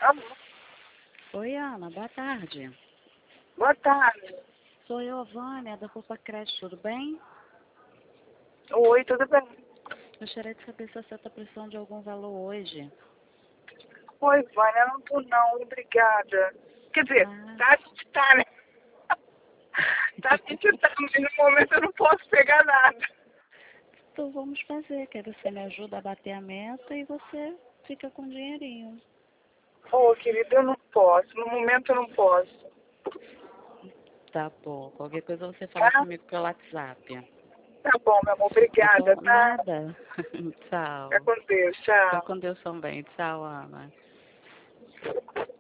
Alô? Oi, Ana, boa tarde. Boa tarde. Sou eu, Vânia, da Poupa Creche, tudo bem? Oi, tudo bem? Gostaria de saber se você está precisando de algum valor hoje. Oi, Vânia, eu não tô não, obrigada. Quer dizer, Ah, tá, né? Tá, mas no momento eu não posso pegar nada. então vamos fazer, que aí você me ajuda a bater a meta e você fica com dinheirinho. Ô, querida, eu não posso, no momento eu não posso. Tá bom, qualquer coisa você fala Tá? comigo pelo WhatsApp. Tá bom, meu amor, obrigada, Então, tá? nada. Fica Tchau. com Deus, Fica tchau. com Deus também. Tchau, Ana.